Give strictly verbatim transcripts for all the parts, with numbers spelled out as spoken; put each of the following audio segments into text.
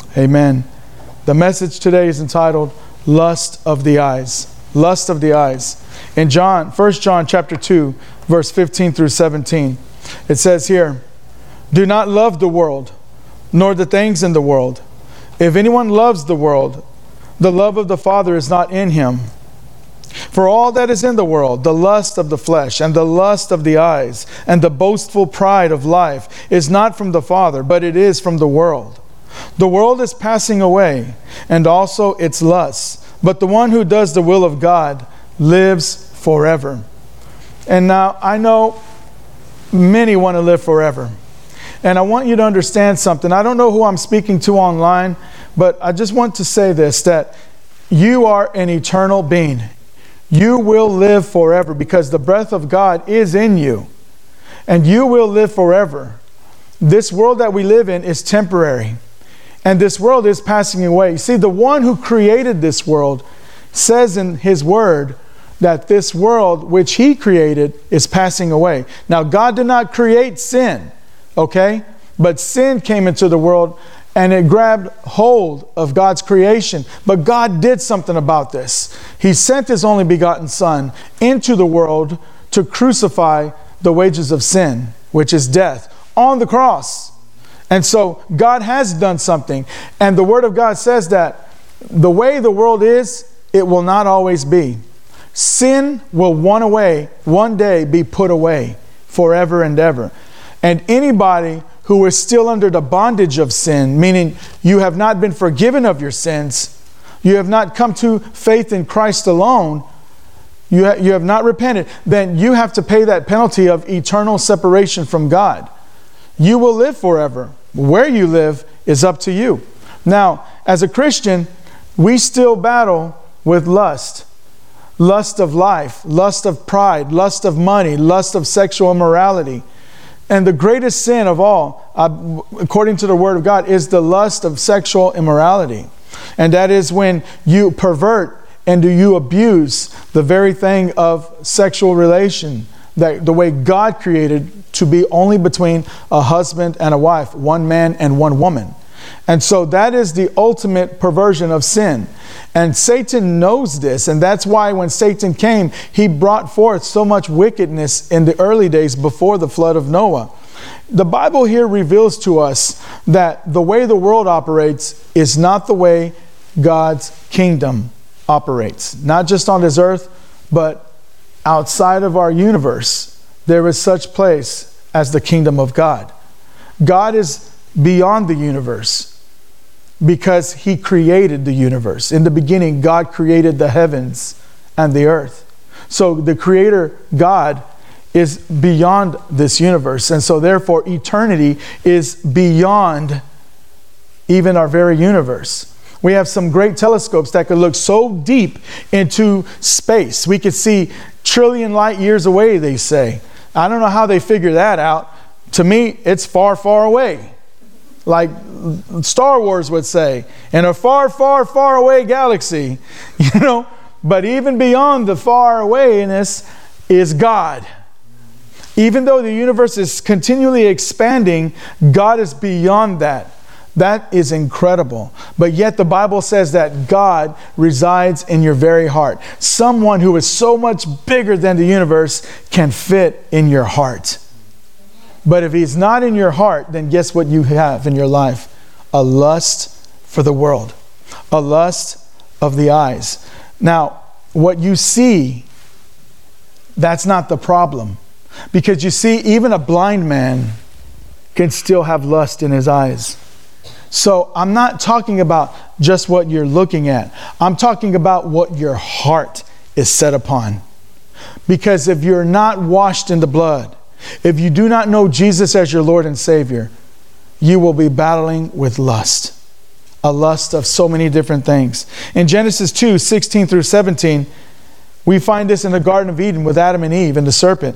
Amen. The message today is entitled Lust of the Eyes. Lust of the Eyes. In John, First John chapter two, verse fifteen through seventeen, it says here, "Do not love the world, nor the things in the world. If anyone loves the world, the love of the Father is not in him. For all that is in the world, the lust of the flesh, and the lust of the eyes, and the boastful pride of life, is not from the Father, but it is from the world. The world is passing away, and also its lusts. But the one who does the will of God lives forever." And now, I know many want to live forever. And I want you to understand something. I don't know who I'm speaking to online, but I just want to say this, that you are an eternal being. You will live forever because the breath of God is in you. And you will live forever. This world that we live in is temporary. And this world is passing away. You see, the one who created this world says in his word that this world which he created is passing away. Now, God did not create sin, okay? But sin came into the world and it grabbed hold of God's creation. But God did something about this. He sent his only begotten Son into the world to crucify the wages of sin, which is death, on the cross. And so God has done something. And the Word of God says that the way the world is, it will not always be. Sin will one away, one day be put away forever and ever. And anybody who is still under the bondage of sin, meaning you have not been forgiven of your sins, you have not come to faith in Christ alone, you, ha- you have not repented, then you have to pay that penalty of eternal separation from God. You will live forever. Where you live is up to you. Now, as a Christian, we still battle with lust. Lust of life, lust of pride, lust of money, lust of sexual immorality. And the greatest sin of all, uh, according to the Word of God, is the lust of sexual immorality. And that is when you pervert and do you abuse the very thing of sexual relation, that the way God created to be only between a husband and a wife, one man and one woman. And so that is the ultimate perversion of sin. And Satan knows this. And that's why when Satan came, he brought forth so much wickedness in the early days before the flood of Noah. The Bible here reveals to us that the way the world operates is not the way God's kingdom operates. Not just on this earth, but outside of our universe, there is such place as the kingdom of God. God is beyond the universe because he created the universe. In the beginning, God created the heavens and the earth. So the creator God is beyond this universe. And so therefore eternity is beyond even our very universe. We have some great telescopes that could look so deep into space. We could see trillion light years away, they say. I don't know how they figure that out. To me, it's far, far away. Like Star Wars would say, in a far, far, far away galaxy, you know. But even beyond the far awayness is God. Even though the universe is continually expanding, God is beyond that. That is incredible. But yet the Bible says that God resides in your very heart. Someone who is so much bigger than the universe can fit in your heart. But if he's not in your heart, then guess what you have in your life? A lust for the world. A lust of the eyes. Now, what you see, that's not the problem. Because you see, even a blind man can still have lust in his eyes. So I'm not talking about just what you're looking at. I'm talking about what your heart is set upon. Because if you're not washed in the blood, if you do not know Jesus as your Lord and Savior, you will be battling with lust. A lust of so many different things. In Genesis two, sixteen through seventeen, we find this in the Garden of Eden with Adam and Eve and the serpent.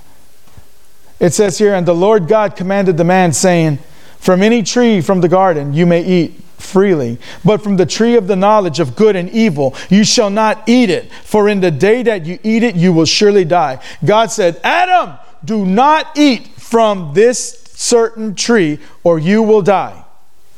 It says here, "And the Lord God commanded the man, saying, From any tree from the garden you may eat freely, but from the tree of the knowledge of good and evil you shall not eat it, for in the day that you eat it you will surely die." God said, "Adam, do not eat from this certain tree or you will die."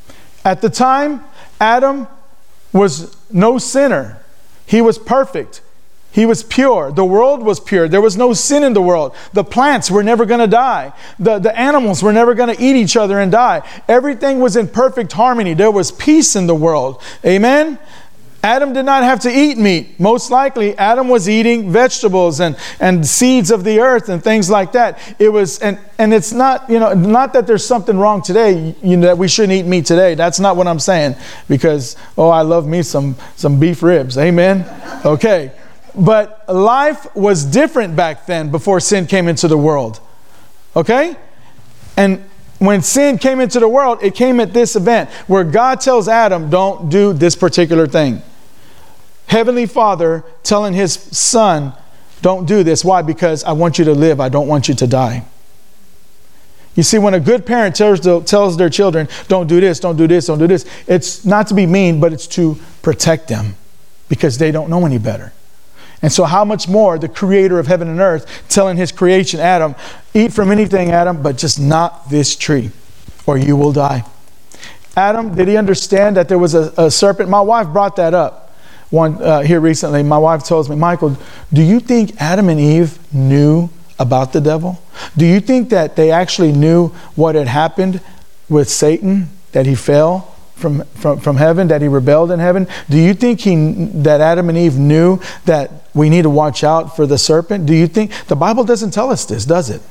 At the time, Adam was no sinner. He was perfect. He was pure. The world was pure. There was no sin in the world. The plants were never going to die. The, the animals were never going to eat each other and die. Everything was in perfect harmony. There was peace in the world. Amen? Adam did not have to eat meat. Most likely, Adam was eating vegetables and, and seeds of the earth and things like that. It was, and, and it's not, you know, not that there's something wrong today, you know, that we shouldn't eat meat today. That's not what I'm saying. Because, oh, I love me some, some beef ribs. Amen? Okay. But life was different back then before sin came into the world. Okay? And when sin came into the world, it came at this event where God tells Adam, don't do this particular thing. Heavenly Father telling his son, don't do this. Why? Because I want you to live. I don't want you to die. You see, when a good parent tells, tells their children, don't do this, don't do this, don't do this, it's not to be mean, but it's to protect them because they don't know any better. And so how much more the creator of heaven and earth telling his creation, Adam, eat from anything, Adam, but just not this tree or you will die. Adam, did he understand that there was a, a serpent? My wife brought that up one uh, here recently. My wife tells me, Michael, do you think Adam and Eve knew about the devil? Do you think that they actually knew what had happened with Satan, that he fell from, from, from heaven, that he rebelled in heaven? Do you think he, that Adam and Eve knew that we need to watch out for the serpent? Do you think, the Bible doesn't tell us this, does it?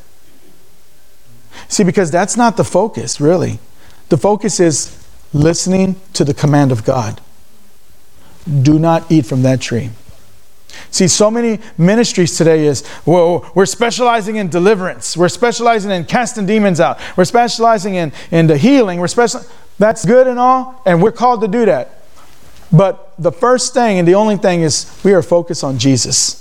See, because that's not the focus, really. The focus is listening to the command of God. Do not eat from that tree. See, so many ministries today is, whoa, we're specializing in deliverance. We're specializing in casting demons out. We're specializing in, in the healing. We're special. That's good and all, and we're called to do that. But the first thing and the only thing is we are focused on Jesus.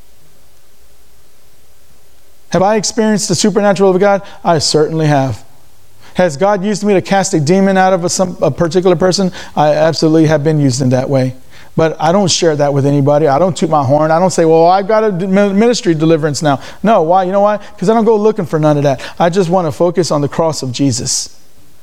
Have I experienced the supernatural of God? I certainly have. Has God used me to cast a demon out of a, some, a particular person? I absolutely have been used in that way. But I don't share that with anybody. I don't toot my horn. I don't say, well, I've got a ministry deliverance now. No, why? You know why? Because I don't go looking for none of that. I just want to focus on the cross of Jesus.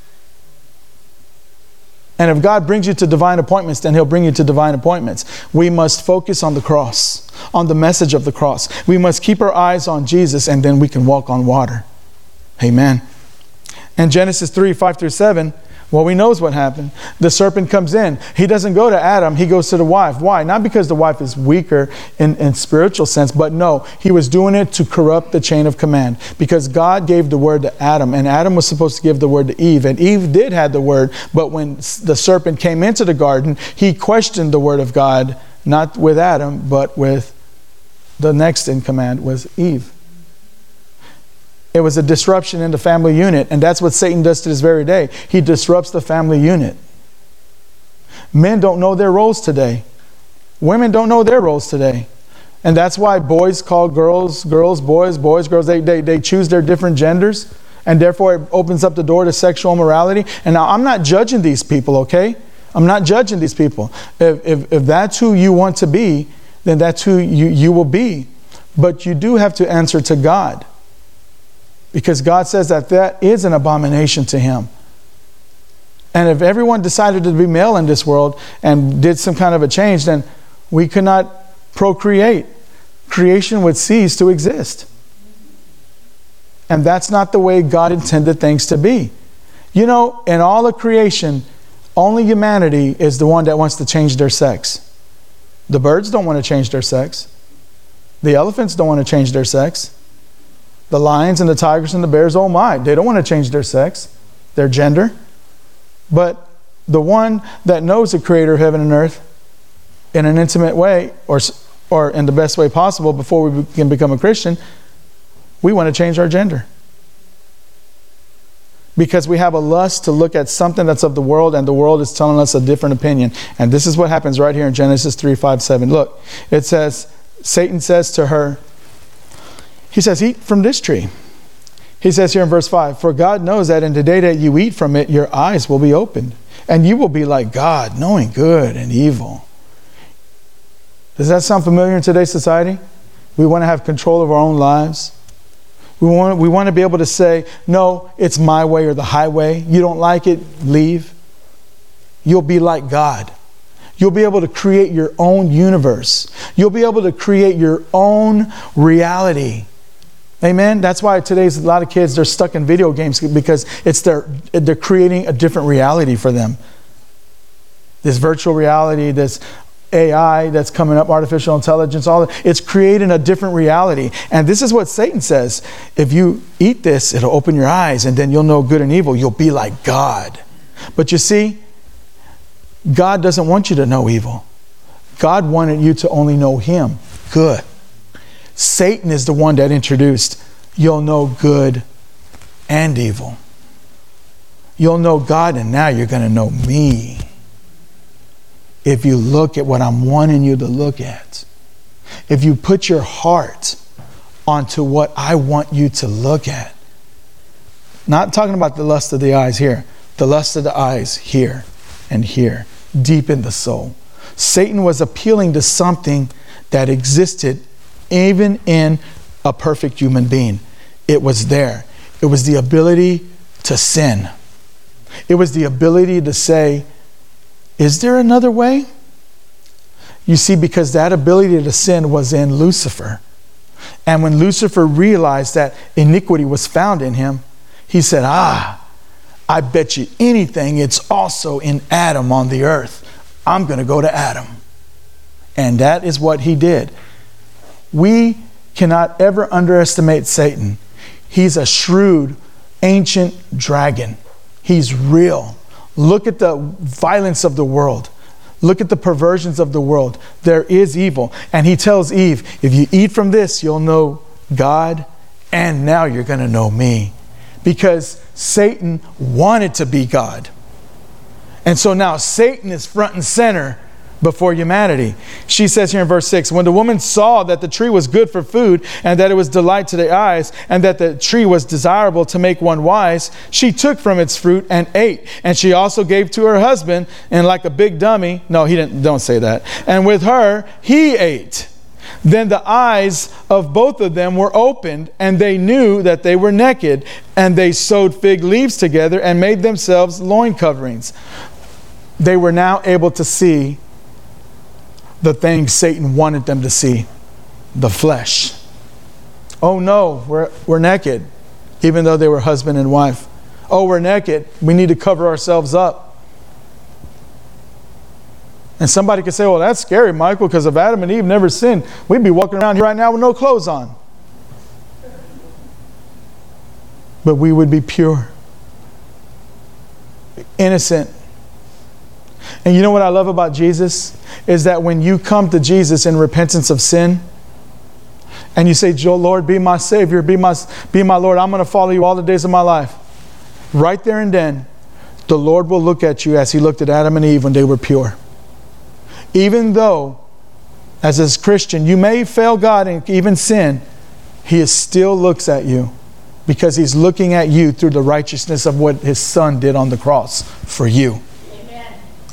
And if God brings you to divine appointments, then he'll bring you to divine appointments. We must focus on the cross, on the message of the cross. We must keep our eyes on Jesus, and then we can walk on water. Amen. And Genesis three, five through seven, well, we knows what happened. The serpent comes in. He doesn't go to Adam. He goes to the wife. Why? Not because the wife is weaker in, in spiritual sense, but no, he was doing it to corrupt the chain of command. Because God gave the word to Adam, and Adam was supposed to give the word to Eve, and Eve did have the word, but when the serpent came into the garden, he questioned the word of God, not with Adam, but with the next in command was Eve. It was a disruption in the family unit, and that's what Satan does to this very day. He disrupts the family unit. Men don't know their roles today. Women don't know their roles today. And that's why boys call girls, girls, boys, boys, girls. They, they, they choose their different genders, and therefore it opens up the door to sexual immorality. And now I'm not judging these people, okay? I'm not judging these people. If, if, if that's who you want to be, then that's who you, you will be. But you do have to answer to God. Because God says that that is an abomination to him. And if everyone decided to be male in this world and did some kind of a change, then we could not procreate. Creation would cease to exist. And that's not the way God intended things to be. You know, in all of creation, only humanity is the one that wants to change their sex. The birds don't want to change their sex. The elephants don't want to change their sex. The lions and the tigers and the bears, oh my, they don't want to change their sex, their gender. But the one that knows the creator of heaven and earth in an intimate way, or, or in the best way possible before we can become a Christian, we want to change our gender. Because we have a lust to look at something that's of the world, and the world is telling us a different opinion. And this is what happens right here in Genesis three, five, seven. Look, it says, Satan says to her, he says, eat from this tree. He says here in verse five, for God knows that in the day that you eat from it, your eyes will be opened, and you will be like God, knowing good and evil. Does that sound familiar in today's society? We want to have control of our own lives. We want, we want to be able to say, no, it's my way or the highway. You don't like it, leave. you'll be like God. You'll be able to create your own universe. You'll be able to create your own reality. Amen? That's why today's a lot of kids, they're stuck in video games because it's their, they're creating a different reality for them. This virtual reality, this A I that's coming up, artificial intelligence, all that, it's creating a different reality. And this is what Satan says. If you eat this, it'll open your eyes and then you'll know good and evil. You'll be like God. But you see, God doesn't want you to know evil. God wanted you to only know him, good. Satan is the one that introduced, you'll know good and evil. You'll know God and now you're going to know me. If you look at what I'm wanting you to look at. If you put your heart onto what I want you to look at. Not talking about the lust of the eyes here. The lust of the eyes here and here, deep in the soul. Satan was appealing to something that existed even in a perfect human being. It was there. It was the ability to sin. It was the ability to say, is there another way? You see, because that ability to sin was in Lucifer. And when Lucifer realized that iniquity was found in him, he said, ah, I bet you anything it's also in Adam on the earth. I'm going to go to Adam. And that is what he did. We cannot ever underestimate Satan. He's a shrewd, ancient dragon. He's real. Look at the violence of the world. Look at the perversions of the world. There is evil. And he tells Eve, if you eat from this, you'll know God, and now you're going to know me. Because Satan wanted to be God. And so now Satan is front and center before humanity. She says here in verse six, when the woman saw that the tree was good for food and that it was delight to the eyes and that the tree was desirable to make one wise, she took from its fruit and ate. And she also gave to her husband, and like a big dummy, no, he didn't, don't say that. And with her, he ate. Then the eyes of both of them were opened, and they knew that they were naked, and they sewed fig leaves together and made themselves loin coverings. They were now able to see the things Satan wanted them to see, the flesh. Oh no, we're, we're naked, even though they were husband and wife. Oh, we're naked. We need to cover ourselves up. And somebody could say, well, that's scary, Michael, because if Adam and Eve never sinned, we'd be walking around here right now with no clothes on. But we would be pure, innocent. And you know what I love about Jesus? Is that when you come to Jesus in repentance of sin, and you say, Joe, Lord, be my Savior, be my, be my Lord, I'm going to follow you all the days of my life. Right there and then, the Lord will look at you as he looked at Adam and Eve when they were pure. Even though, as a Christian, you may fail God and even sin, he still looks at you because he's looking at you through the righteousness of what his son did on the cross for you. Amen.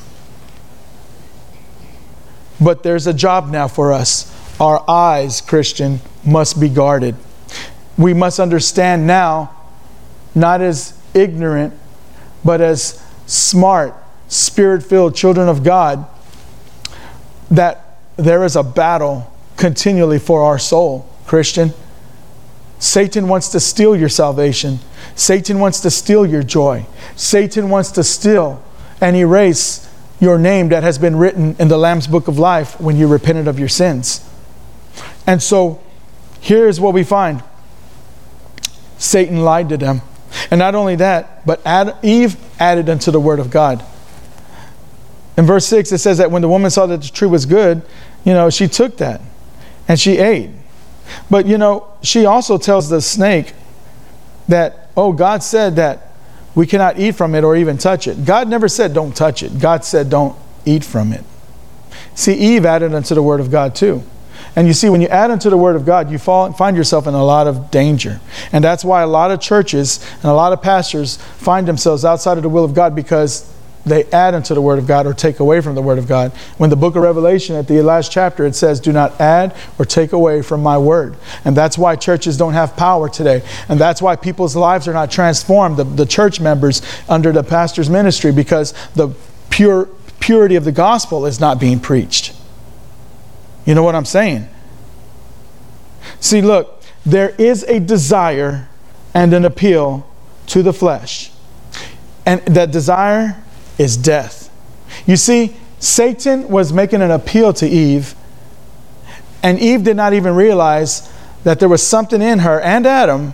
But there's a job now for us. Our eyes, Christian, must be guarded. We must understand now, not as ignorant, but as smart, spirit-filled children of God, that there is a battle continually for our soul, Christian. Satan wants to steal your salvation. Satan wants to steal your joy. Satan wants to steal and erase your name that has been written in the Lamb's Book of Life when you repented of your sins. And so here's what we find. Satan lied to them. And not only that, but Eve added unto the word of God. In verse six, it says that when the woman saw that the tree was good, you know, she took that and she ate. But, you know, she also tells the snake that, oh, God said that we cannot eat from it or even touch it. God never said don't touch it. God said don't eat from it. See, Eve added unto the word of God too. And you see, when you add unto the word of God, you fall, find yourself in a lot of danger. And that's why a lot of churches and a lot of pastors find themselves outside of the will of God, because they add unto the word of God or take away from the word of God. When the book of Revelation, at the last chapter, it says, do not add or take away from my word. And that's why churches don't have power today. And that's why people's lives are not transformed, the, the church members under the pastor's ministry, because the pure purity of the gospel is not being preached. You know what I'm saying? See, look, there is a desire and an appeal to the flesh. And that desire is death. You see, Satan was making an appeal to Eve, and Eve did not even realize that there was something in her and Adam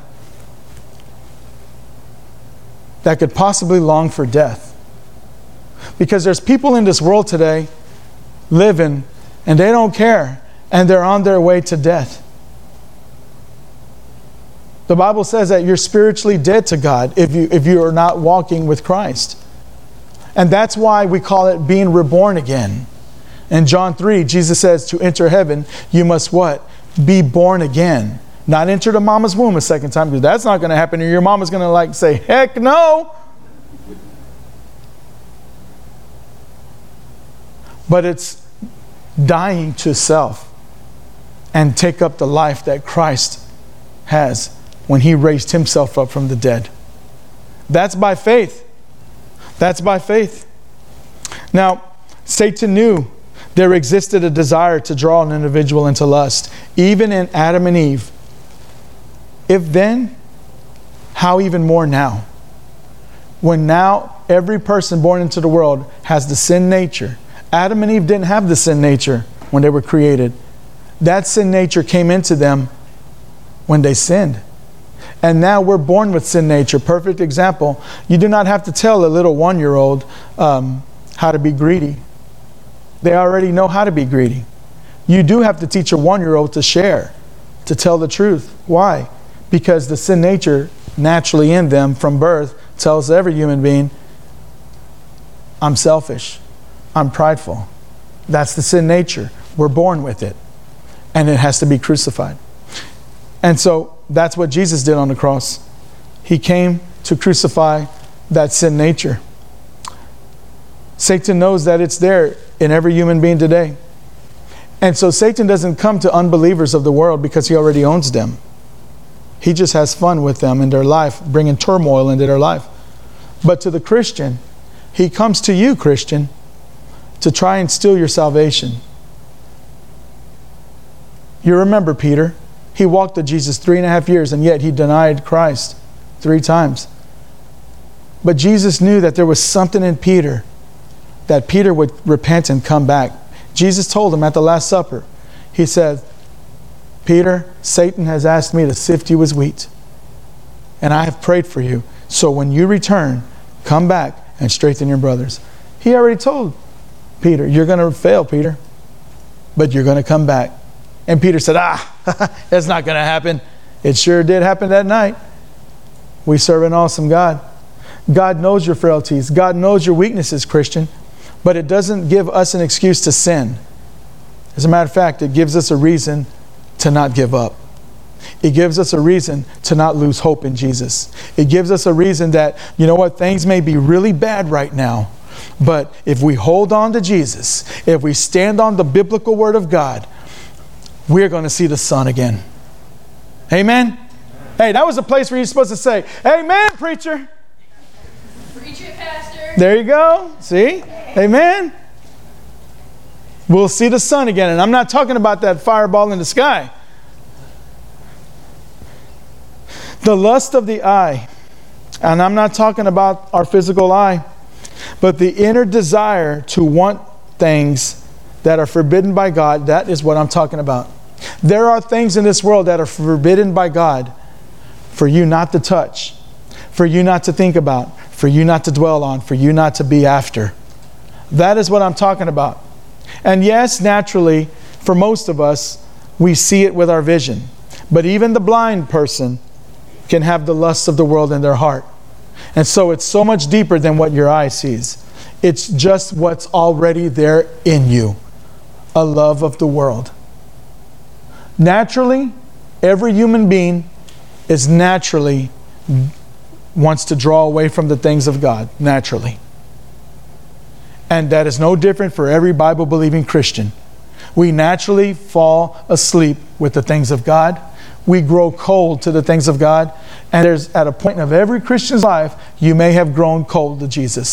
that could possibly long for death. Because there's people in this world today living, and they don't care, and they're on their way to death. The Bible says that you're spiritually dead to God if you if you are not walking with Christ. And that's why we call it being reborn again. In John three, Jesus says to enter heaven, you must what? Be born again. Not enter the mama's womb a second time, because that's not going to happen. Your mama's going to like say, heck no. But it's dying to self and take up the life that Christ has when he raised himself up from the dead. That's by faith. That's by faith. Now, Satan knew there existed a desire to draw an individual into lust, even in Adam and Eve. If then, how even more now? When now every person born into the world has the sin nature. Adam and Eve didn't have the sin nature when they were created. That sin nature came into them when they sinned. And now we're born with sin nature. Perfect example. You do not have to tell a little one-year-old um, how to be greedy. They already know how to be greedy. You do have to teach a one-year-old to share, to tell the truth. Why? Because the sin nature naturally in them from birth tells every human being, I'm selfish. I'm prideful. That's the sin nature. We're born with it. And it has to be crucified. And so that's what Jesus did on the cross. He came to crucify that sin nature. Satan knows that it's there in every human being today. And so Satan doesn't come to unbelievers of the world because he already owns them. He just has fun with them in their life, bringing turmoil into their life. But to the Christian, he comes to you, Christian, to try and steal your salvation. You remember Peter. He walked with Jesus three and a half years, and yet he denied Christ three times. But Jesus knew that there was something in Peter, that Peter would repent and come back. Jesus told him at the Last Supper, he said, Peter, Satan has asked me to sift you as wheat, and I have prayed for you. So when you return, come back and strengthen your brothers. He already told Peter, you're going to fail, Peter, but you're going to come back. And Peter said, ah, that's not going to happen. It sure did happen that night. We serve an awesome God. God knows your frailties. God knows your weaknesses, Christian. But it doesn't give us an excuse to sin. As a matter of fact, it gives us a reason to not give up. It gives us a reason to not lose hope in Jesus. It gives us a reason that, you know what, things may be really bad right now. But if we hold on to Jesus, if we stand on the biblical word of God, we're going to see the sun again. Amen? Hey, that was a place where you're supposed to say, amen, preacher. Preach it, pastor. There you go. See? Amen. We'll see the sun again. And I'm not talking about that fireball in the sky. The lust of the eye. And I'm not talking about our physical eye, but the inner desire to want things that are forbidden by God. That is what I'm talking about. There are things in this world that are forbidden by God for you not to touch, for you not to think about, for you not to dwell on, for you not to be after. That is what I'm talking about. And yes, naturally, for most of us, we see it with our vision. But even the blind person can have the lusts of the world in their heart. And so it's so much deeper than what your eye sees. It's just what's already there in you. A love of the world. Naturally, every human being is naturally wants to draw away from the things of God. Naturally. And that is no different for every Bible-believing Christian. We naturally fall asleep with the things of God. We grow cold to the things of God. And there's at a point of every Christian's life, you may have grown cold to Jesus.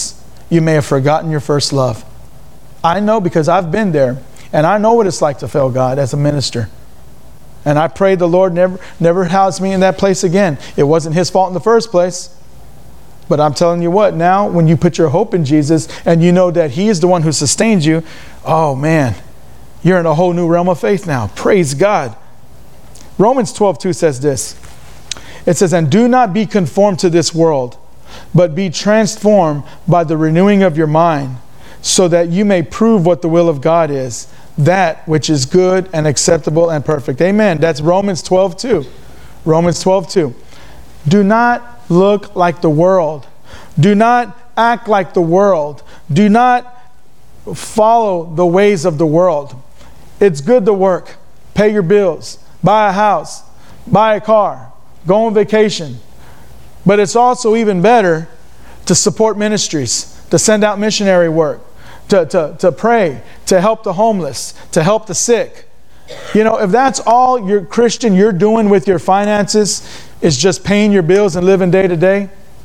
you may have forgotten your first love. I know because I've been there, and I know what it's like to fail God as a minister. And I pray the Lord never, never house me in that place again. It wasn't His fault in the first place. But I'm telling you what, now when you put your hope in Jesus and you know that He is the one who sustains you, oh man, you're in a whole new realm of faith now. Praise God. Romans twelve two says this. It says, and do not be conformed to this world, but be transformed by the renewing of your mind, so that you may prove what the will of God is, that which is good and acceptable and perfect. Amen. That's Romans twelve two. Romans twelve two. Do not look like the world. Do not act like the world. Do not follow the ways of the world. It's good to work, pay your bills, buy a house, buy a car, go on vacation. But it's also even better to support ministries, to send out missionary work, to, to, to pray, to help the homeless, to help the sick. You know, if that's all you're Christian you're doing with your finances is just paying your bills and living day to day,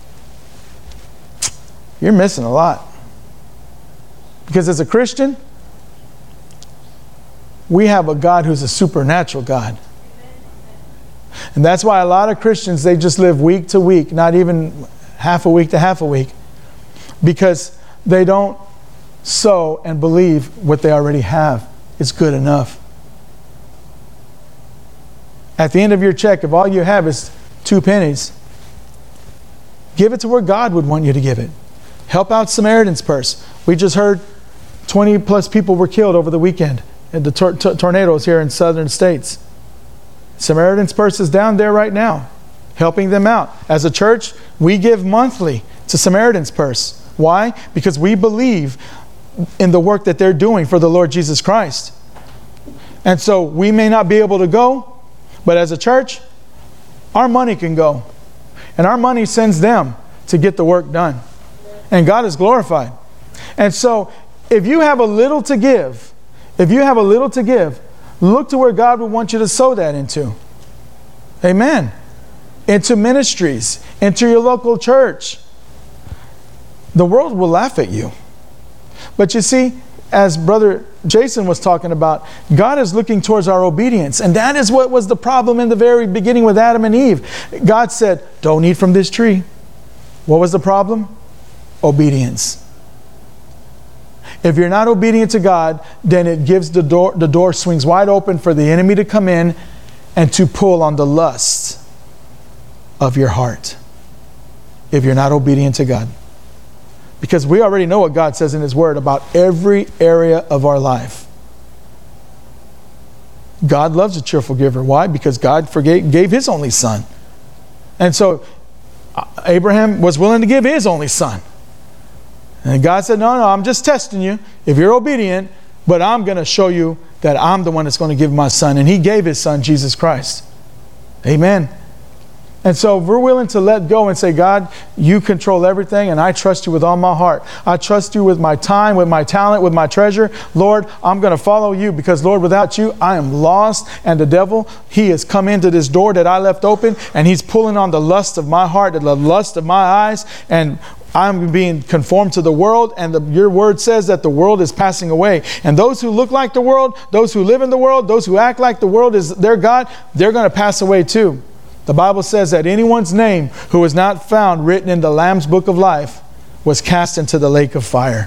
you're missing a lot. Because as a Christian, we have a God who's a supernatural God. And that's why a lot of Christians, they just live week to week, not even half a week to half a week, because they don't sow and believe what they already have is good enough. At the end of your check, if all you have is two pennies, give it to where God would want you to give it. Help out Samaritan's Purse. We just heard twenty plus people were killed over the weekend in the tor- tor- tornadoes here in southern states. Samaritan's Purse is down there right now, helping them out. As a church, we give monthly to Samaritan's Purse. Why? Because we believe in the work that they're doing for the Lord Jesus Christ. And so we may not be able to go, but as a church, our money can go. And our money sends them to get the work done. And God is glorified. And so if you have a little to give, if you have a little to give, look to where God would want you to sow that into. Amen. Into ministries, into your local church. The world will laugh at you. But you see, as Brother Jason was talking about, God is looking towards our obedience. And that is what was the problem in the very beginning with Adam and Eve. God said, don't eat from this tree. What was the problem? Obedience. If you're not obedient to God, then it gives the door, the door swings wide open for the enemy to come in and to pull on the lust of your heart. If you're not obedient to God. Because we already know what God says in His Word about every area of our life. God loves a cheerful giver. Why? Because God forgave, gave His only Son. And so Abraham was willing to give his only son. And God said, no, no, I'm just testing you. If you're obedient, but I'm going to show you that I'm the one that's going to give my son. And He gave His Son, Jesus Christ. Amen. And so if we're willing to let go and say, God, you control everything, and I trust you with all my heart. I trust you with my time, with my talent, with my treasure. Lord, I'm going to follow you because, Lord, without you, I am lost. And the devil, he has come into this door that I left open, and he's pulling on the lust of my heart, the lust of my eyes, and I'm being conformed to the world. And the, your word says that the world is passing away. And those who look like the world, those who live in the world, those who act like the world is their God, they're going to pass away too. The Bible says that anyone's name who was not found written in the Lamb's book of life was cast into the lake of fire.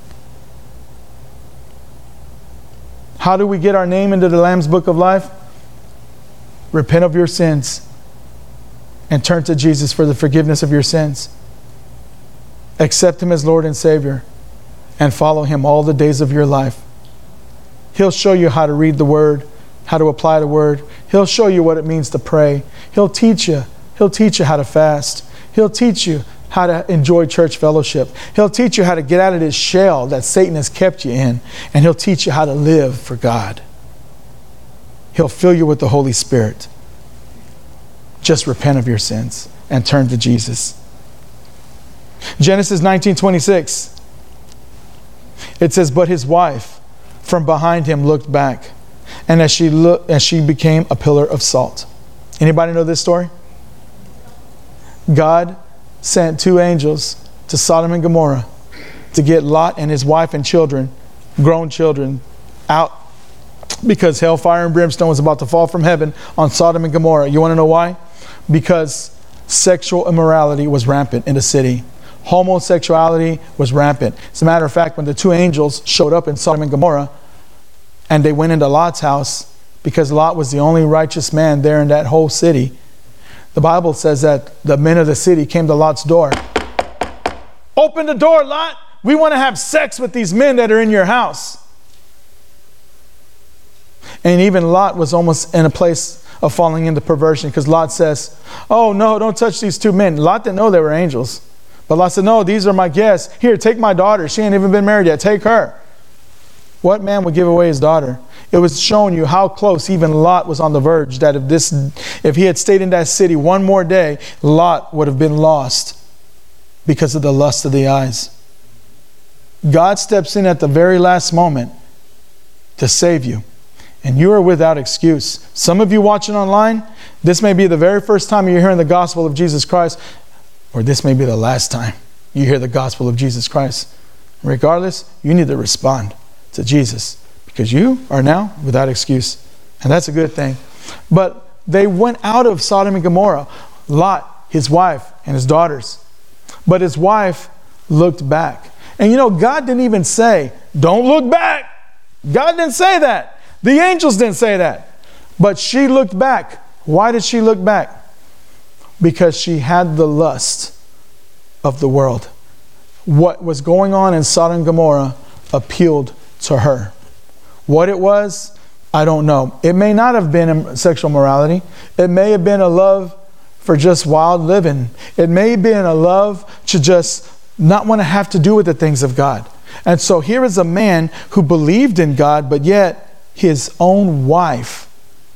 How do we get our name into the Lamb's book of life? Repent of your sins and turn to Jesus for the forgiveness of your sins. Accept Him as Lord and Savior and follow Him all the days of your life. He'll show you how to read the Word, how to apply the Word. He'll show you what it means to pray. He'll teach you. He'll teach you how to fast. He'll teach you how to enjoy church fellowship. He'll teach you how to get out of this shell that Satan has kept you in. And He'll teach you how to live for God. He'll fill you with the Holy Spirit. Just repent of your sins and turn to Jesus. Genesis nineteen twenty-six. It says, but his wife from behind him looked back, and as she looked, as she became a pillar of salt. Anybody know this story? God sent two angels to Sodom and Gomorrah to get Lot and his wife and children, grown children, out because hellfire and brimstone was about to fall from heaven on Sodom and Gomorrah. You want to know why? Because sexual immorality was rampant in the city. Homosexuality was rampant. As a matter of fact, when the two angels showed up in Sodom and Gomorrah and they went into Lot's house, because Lot was the only righteous man there in that whole city, the Bible says that the men of the city came to Lot's door. Open the door, Lot. We want to have sex with these men that are in your house. And even Lot was almost in a place of falling into perversion, because Lot says, oh no, don't touch these two men. Lot didn't know they were angels. But Lot said, no, these are my guests. Here, take my daughter. She ain't even been married yet. Take her. What man would give away his daughter? It was showing you how close even Lot was on the verge, that if this, if he had stayed in that city one more day, Lot would have been lost because of the lust of the eyes. God steps in at the very last moment to save you. And you are without excuse. Some of you watching online, this may be the very first time you're hearing the gospel of Jesus Christ, or this may be the last time you hear the gospel of Jesus Christ. Regardless, you need to respond to Jesus, because you are now without excuse. And that's a good thing. But they went out of Sodom and Gomorrah, Lot, his wife, and his daughters. But his wife looked back. And you know, God didn't even say, don't look back. God didn't say that. The angels didn't say that. But she looked back. Why did she look back? Because she had the lust of the world. What was going on in Sodom and Gomorrah appealed to her. What it was, I don't know. It may not have been sexual morality. It may have been a love for just wild living. It may have been a love to just not want to have to do with the things of God. And so here is a man who believed in God, but yet his own wife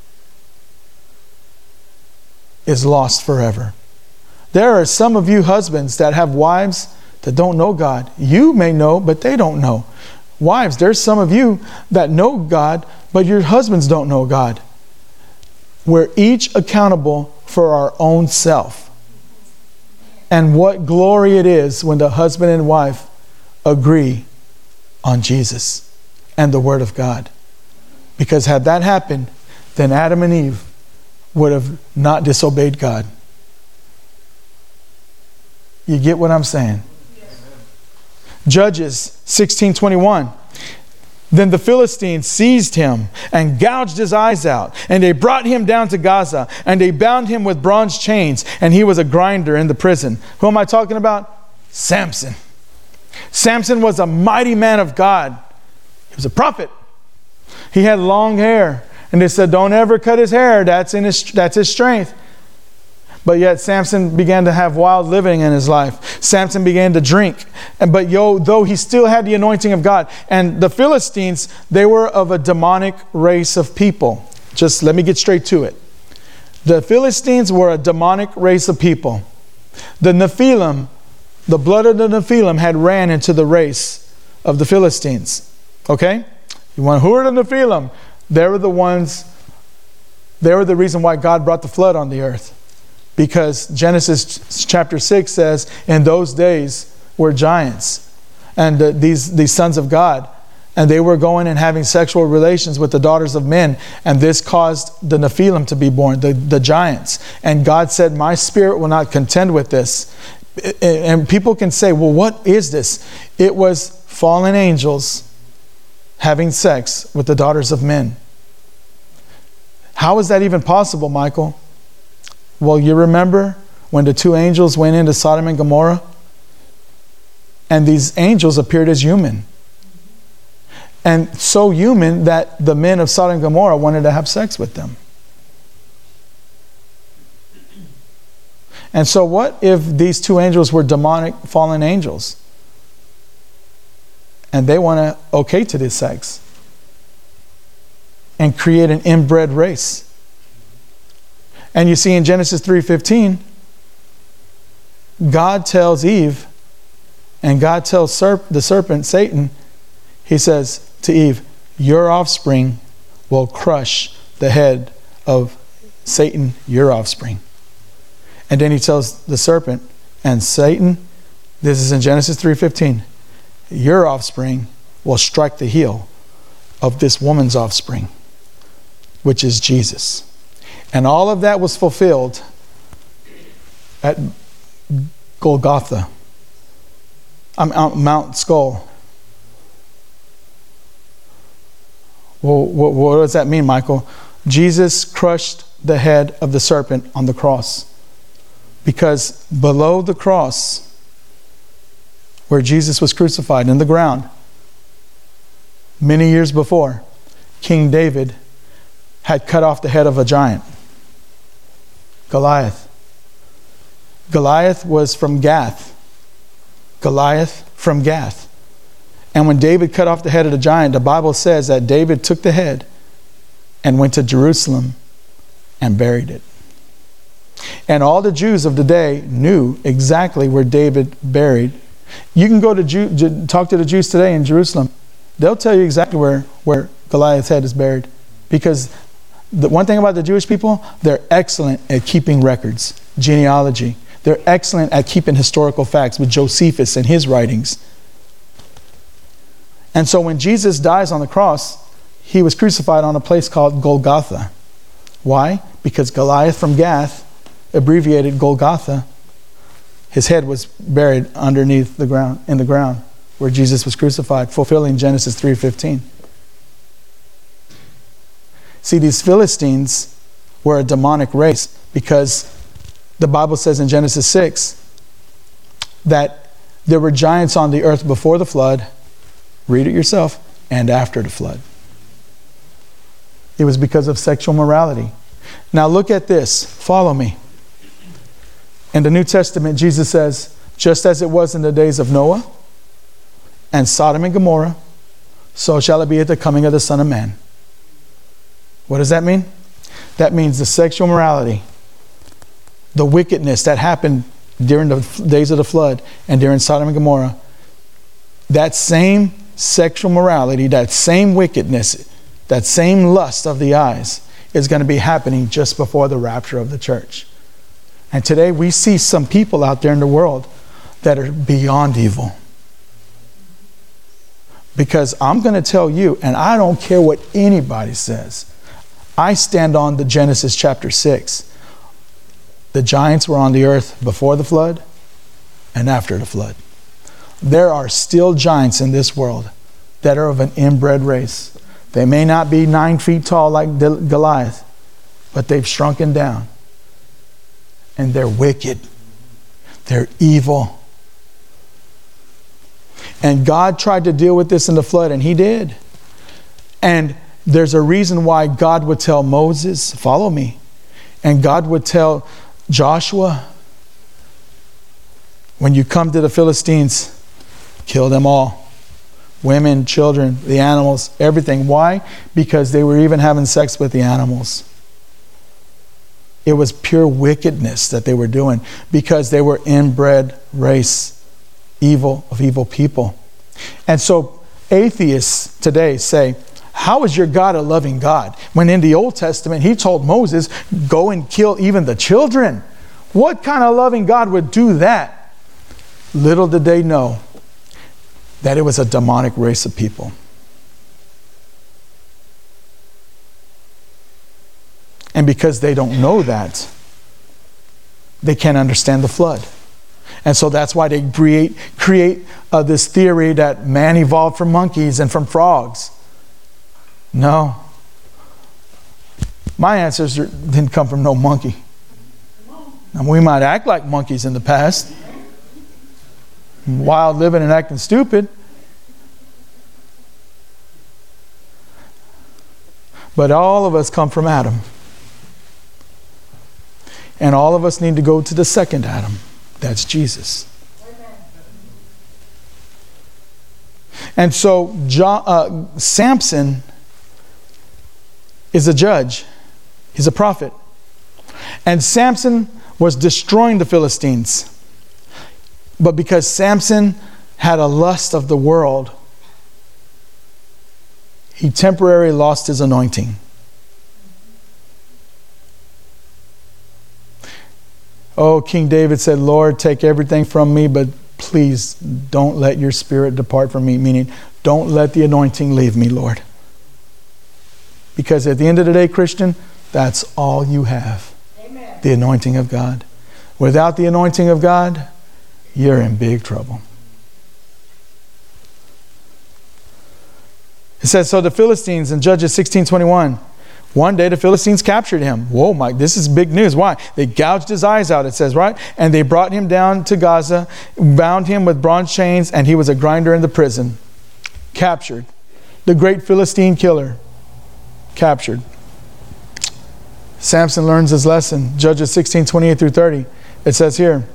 is lost forever. There are some of you husbands that have wives that don't know God. You may know, but they don't know. Wives, there's some of you that know God, but your husbands don't know God. We're each accountable for our own self. And what glory it is when the husband and wife agree on Jesus and the Word of God. Because had that happened, then Adam and Eve would have not disobeyed God. You get what I'm saying? Yes. Judges sixteen twenty-one. Then the Philistines seized him and gouged his eyes out, and they brought him down to Gaza, and they bound him with bronze chains, and he was a grinder in the prison. Who am I talking about? Samson. Samson was a mighty man of God. He was a prophet. He had long hair, and they said, don't ever cut his hair. That's in his, that's his strength. But yet Samson began to have wild living in his life. Samson began to drink. And but yo, though he still had the anointing of God. And the Philistines, they were of a demonic race of people. Just let me get straight to it. The Philistines were a demonic race of people. The Nephilim, the blood of the Nephilim had ran into the race of the Philistines. Okay? You want, who are the Nephilim? They were the ones, they were the reason why God brought the flood on the earth. Because Genesis chapter six says, in those days were giants. And uh, these, these sons of God. And they were going and having sexual relations with the daughters of men. And this caused the Nephilim to be born, the, the giants. And God said, my spirit will not contend with this. And people can say, well, what is this? It was fallen angels having sex with the daughters of men. How is that even possible, Michael? Well, you remember when the two angels went into Sodom and Gomorrah? And these angels appeared as human. And so human that the men of Sodom and Gomorrah wanted to have sex with them. And so what if these two angels were demonic fallen angels? And they want to okay to this sex and create an inbred race. And you see in Genesis three fifteen, God tells Eve, and God tells serp- the serpent, Satan, he says to Eve, your offspring will crush the head of Satan, your offspring. And then he tells the serpent, and Satan, this is in Genesis three fifteen, your offspring will strike the heel of this woman's offspring, which is Jesus. And all of that was fulfilled at Golgotha, um, Mount Skull. Well, what, what does that mean, Michael? Jesus crushed the head of the serpent on the cross. Because below the cross, where Jesus was crucified in the ground, many years before, King David had cut off the head of a giant, Goliath. Goliath was from Gath. Goliath from Gath. And when David cut off the head of the giant, the Bible says that David took the head and went to Jerusalem and buried it. And all the Jews of the day knew exactly where David buried. You can go to Jew, talk to the Jews today in Jerusalem. They'll tell you exactly where, where Goliath's head is buried. Because the one thing about the Jewish people, they're excellent at keeping records, genealogy. They're excellent at keeping historical facts with Josephus and his writings. And so when Jesus dies on the cross, he was crucified on a place called Golgotha. Why? Because Goliath from Gath, abbreviated Golgotha, his head was buried underneath the ground, in the ground where Jesus was crucified, fulfilling Genesis three fifteen. See, these Philistines were a demonic race because the Bible says in Genesis six that there were giants on the earth before the flood, read it yourself, and after the flood. It was because of sexual morality. Now look at this. Follow me. In the New Testament, Jesus says, just as it was in the days of Noah and Sodom and Gomorrah, so shall it be at the coming of the Son of Man. What does that mean? That means the sexual morality, the wickedness that happened during the days of the flood and during Sodom and Gomorrah, that same sexual morality, that same wickedness, that same lust of the eyes is going to be happening just before the rapture of the church. And today we see some people out there in the world that are beyond evil. Because I'm going to tell you, and I don't care what anybody says, I stand on the Genesis chapter six. The giants were on the earth before the flood and after the flood. There are still giants in this world that are of an inbred race. They may not be nine feet tall like Goliath, but they've shrunken down. And they're wicked. They're evil. And God tried to deal with this in the flood, and he did. And there's a reason why God would tell Moses, follow me. And God would tell Joshua, when you come to the Philistines, kill them all. Women, children, the animals, everything. Why? Because they were even having sex with the animals. It was pure wickedness that they were doing because they were inbred race, evil of evil people. And so atheists today say, how is your God a loving God? When in the Old Testament, he told Moses, go and kill even the children. What kind of loving God would do that? Little did they know that it was a demonic race of people. And because they don't know that, they can't understand the flood. And so that's why they create, create uh, this theory that man evolved from monkeys and from frogs. No. My ancestors didn't come from no monkey. And we might act like monkeys in the past. Wild living and acting stupid. But all of us come from Adam. And all of us need to go to the second Adam. That's Jesus. And so John, uh, Samson is a judge. He's a prophet. And Samson was destroying the Philistines. But because Samson had a lust of the world, he temporarily lost his anointing. Oh, King David said, Lord, take everything from me but please don't let your spirit depart from me, meaning don't let the anointing leave me, Lord. Because at the end of the day, Christian, that's all you have. Amen. The anointing of God. Without the anointing of God, you're in big trouble. It says, so the Philistines in Judges sixteen twenty-one, one day the Philistines captured him. Whoa, Mike, this is big news. Why? They gouged his eyes out, it says, right? And they brought him down to Gaza, bound him with bronze chains, and he was a grinder in the prison. Captured. The great Philistine killer. Captured. Samson learns his lesson. Judges sixteen twenty-eight through thirty. It says here,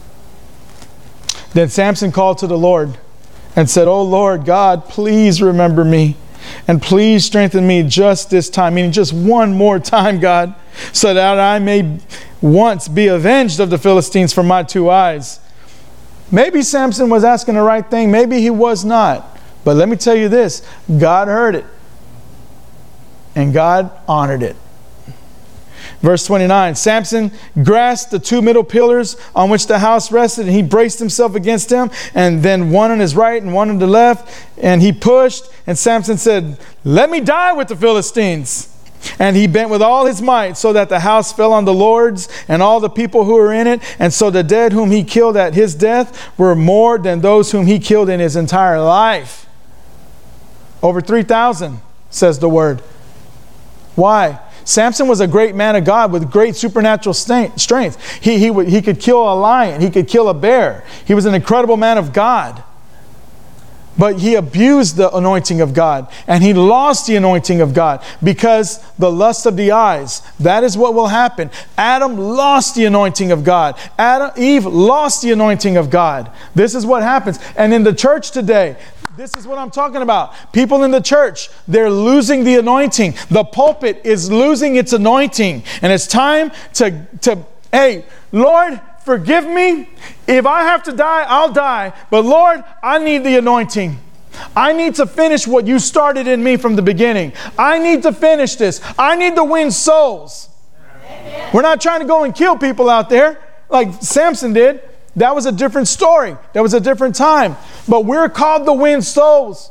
then Samson called to the Lord and said, oh Lord God, please remember me and please strengthen me just this time, meaning just one more time, God, so that I may once be avenged of the Philistines for my two eyes. Maybe Samson was asking the right thing. Maybe he was not. But let me tell you this, God heard it and God honored it. Verse twenty-nine, Samson grasped the two middle pillars on which the house rested, and he braced himself against them, and then one on his right and one on the left, and he pushed, and Samson said, let me die with the Philistines. And he bent with all his might, so that the house fell on the lords and all the people who were in it, and so the dead whom he killed at his death were more than those whom he killed in his entire life. Over three thousand, says the word. Why? Samson was a great man of God with great supernatural strength. He, he, he could kill a lion. He could kill a bear. He was an incredible man of God. But he abused the anointing of God. And he lost the anointing of God because the lust of the eyes. That is what will happen. Adam lost the anointing of God. Adam, Eve lost the anointing of God. This is what happens. And in the church today, this is what I'm talking about. People in the church, they're losing the anointing. The pulpit is losing its anointing. And it's time to, to hey, Lord, forgive me. If I have to die, I'll die. But Lord, I need the anointing. I need to finish what you started in me from the beginning. I need to finish this. I need to win souls. Amen. We're not trying to go and kill people out there like Samson did. That was a different story. That was a different time. But we're called to win souls.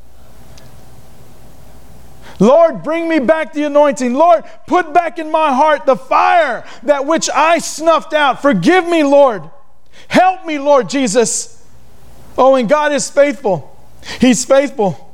Lord, bring me back the anointing. Lord, put back in my heart the fire that which I snuffed out. Forgive me, Lord. Help me, Lord Jesus. Oh, and God is faithful. He's faithful.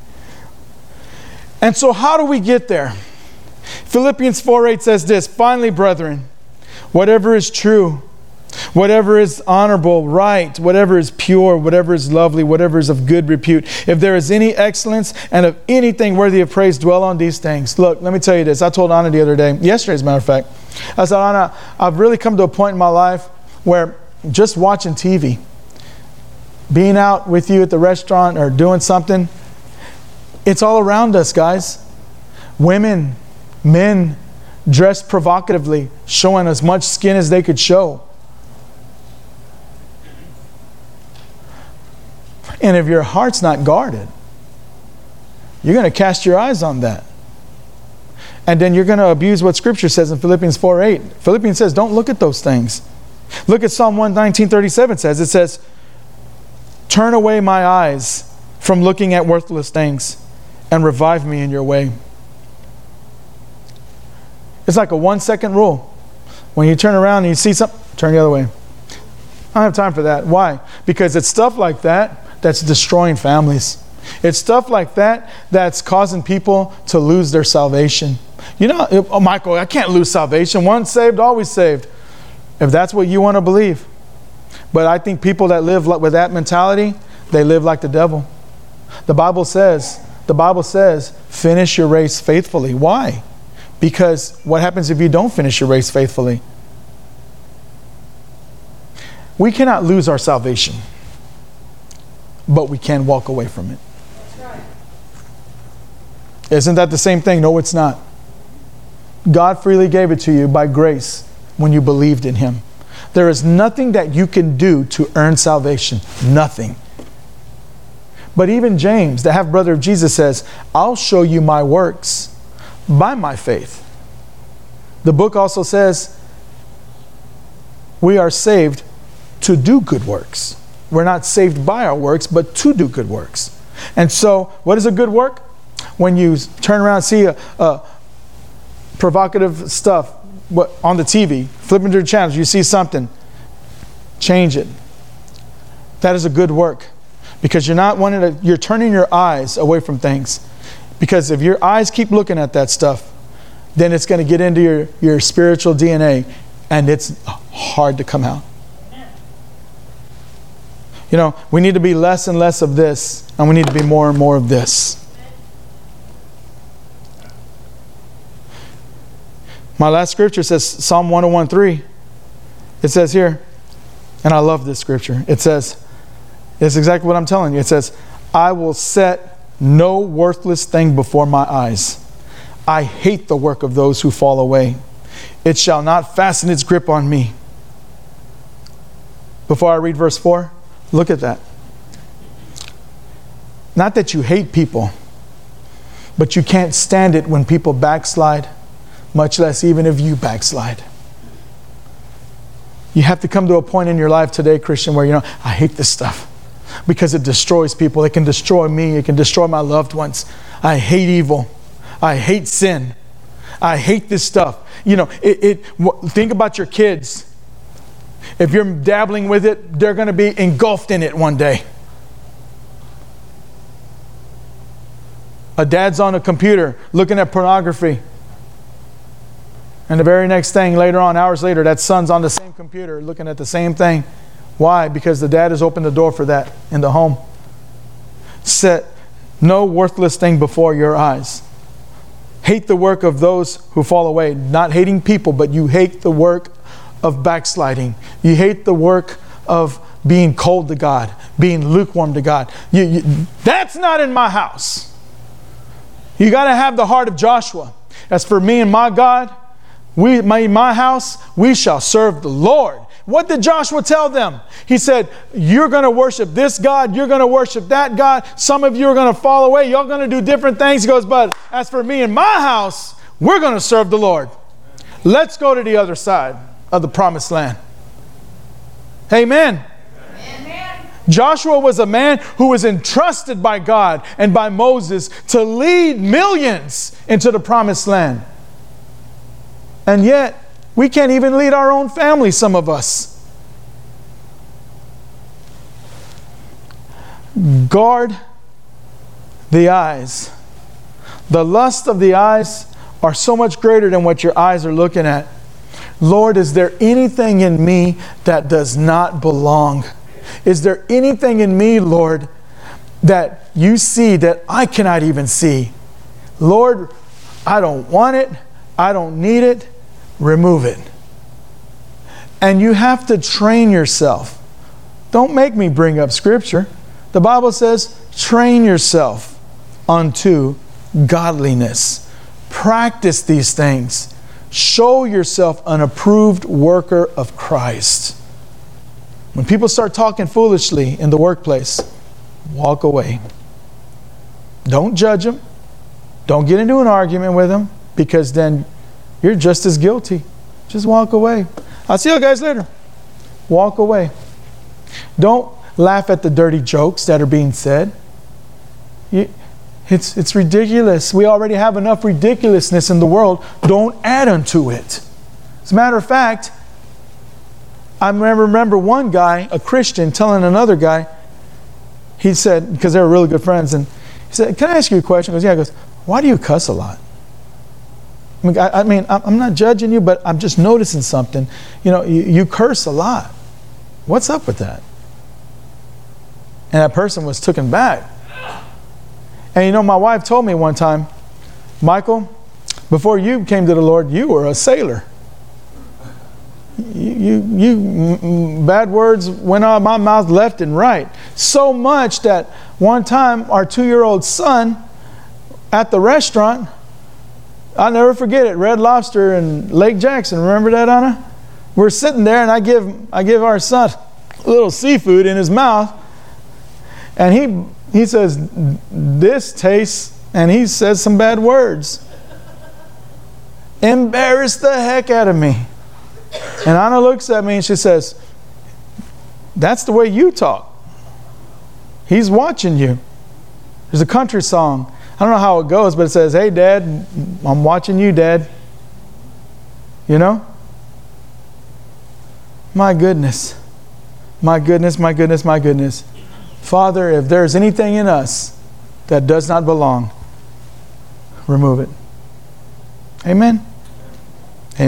And so how do we get there? Philippians four eight says this, finally, brethren, whatever is true, whatever is honorable, right, whatever is pure, whatever is lovely, whatever is of good repute, if there is any excellence and of anything worthy of praise, dwell on these things. Look, let me tell you this. I told Anna the other day, yesterday as a matter of fact, I said, Anna, I've really come to a point in my life where just watching T V, being out with you at the restaurant or doing something, it's all around us, guys. Women, men dressed provocatively, showing as much skin as they could show. And if your heart's not guarded, you're going to cast your eyes on that. And then you're going to abuse what Scripture says in Philippians four eight. Philippians says, don't look at those things. Look at Psalm one nineteen thirty-seven says, it says, turn away my eyes from looking at worthless things and revive me in your way. It's like a one second rule. When you turn around and you see something, turn the other way. I don't have time for that. Why? Because it's stuff like that that's destroying families. It's stuff like that that's causing people to lose their salvation. You know, oh, Michael, I can't lose salvation. Once saved, always saved. If that's what you want to believe. But I think people that live with that mentality, they live like the devil. The Bible says, the Bible says, finish your race faithfully. Why? Because what happens if you don't finish your race faithfully? We cannot lose our salvation, but we can walk away from it. That's right. Isn't that the same thing? No, it's not. God freely gave it to you by grace when you believed in Him. There is nothing that you can do to earn salvation. Nothing. But even James, the half-brother of Jesus, says, I'll show you my works by my faith. The book also says, we are saved to do good works. we're not saved by our works, but to do good works. And so, what is a good work? When you turn around and see a, a provocative stuff what, on the T V, flipping through the channels, you see something, change it. That is a good work, because you're not wanting to, you're turning your eyes away from things. Because if your eyes keep looking at that stuff, then it's going to get into your, your spiritual D N A, and it's hard to come out. You know, we need to be less and less of this, and we need to be more and more of this. My last scripture says Psalm one oh one three. It says here, and I love this scripture. It says, it's exactly what I'm telling you. It says, I will set no worthless thing before my eyes. I hate the work of those who fall away. It shall not fasten its grip on me. Before I read verse four, look at that. Not that you hate people, but you can't stand it when people backslide, much less even if you backslide. You have to come to a point in your life today, Christian, where you know, I hate this stuff because it destroys people. It can destroy me. It can destroy my loved ones. I hate evil. I hate sin. I hate this stuff. You know, it, it think about your kids. If you're dabbling with it, they're going to be engulfed in it one day. A dad's on a computer looking at pornography. And the very next thing, later on, hours later, that son's on the same computer looking at the same thing. Why? Because the dad has opened the door for that in the home. Set no worthless thing before your eyes. Hate the work of those who fall away. Not hating people, but you hate the work of backsliding. You hate the work of being cold to God, being lukewarm to God. You, you, that's not in my house. You got to have the heart of Joshua. As for me and my God, we, my, my house, we shall serve the Lord. What did Joshua tell them? He said, you're going to worship this God. You're going to worship that God. Some of you are going to fall away. You're going to do different things. He goes, but as for me and my house, we're going to serve the Lord. Let's go to the other side of the promised land. Amen. Amen. Joshua was a man who was entrusted by God and by Moses to lead millions into the promised land. And yet, we can't even lead our own family, some of us. Guard the eyes. The lust of the eyes are so much greater than what your eyes are looking at. Lord, is there anything in me that does not belong? Is there anything in me, Lord, that you see that I cannot even see? Lord, I don't want it. I don't need it. Remove it. And you have to train yourself. Don't make me bring up scripture. The Bible says, train yourself unto godliness. Practice these things. Show yourself an approved worker of Christ. When people start talking foolishly in the workplace, walk away. Don't judge them. Don't get into an argument with them, because then you're just as guilty. Just walk away. I'll see you guys later. Walk away. Don't laugh at the dirty jokes that are being said. You, it's, it's ridiculous. We already have enough ridiculousness in the world. Don't add unto it. As a matter of fact, I remember one guy, a Christian, telling another guy, he said, because they were really good friends, and he said, can I ask you a question? He goes, yeah. He goes, why do you cuss a lot? I mean, I, I mean, I'm not judging you, but I'm just noticing something. You know, you, you curse a lot. What's up with that? And that person was taken back. And you know, my wife told me one time, Michael, before you came to the Lord, you were a sailor. You, you, you bad words went out of my mouth left and right. So much that one time our two-year-old son at the restaurant, I'll never forget it, Red Lobster in Lake Jackson. Remember that, Anna? We're sitting there, and I give I give our son a little seafood in his mouth, and he he says, this tastes, and he says some bad words. Embarrassed the heck out of me. And Anna looks at me and she says, that's the way you talk. He's watching you. There's a country song. I don't know how it goes, but it says, "Hey, Dad, I'm watching you, Dad." You know? My goodness. My goodness, my goodness, my goodness. Father, if there's anything in us that does not belong, remove it. Amen.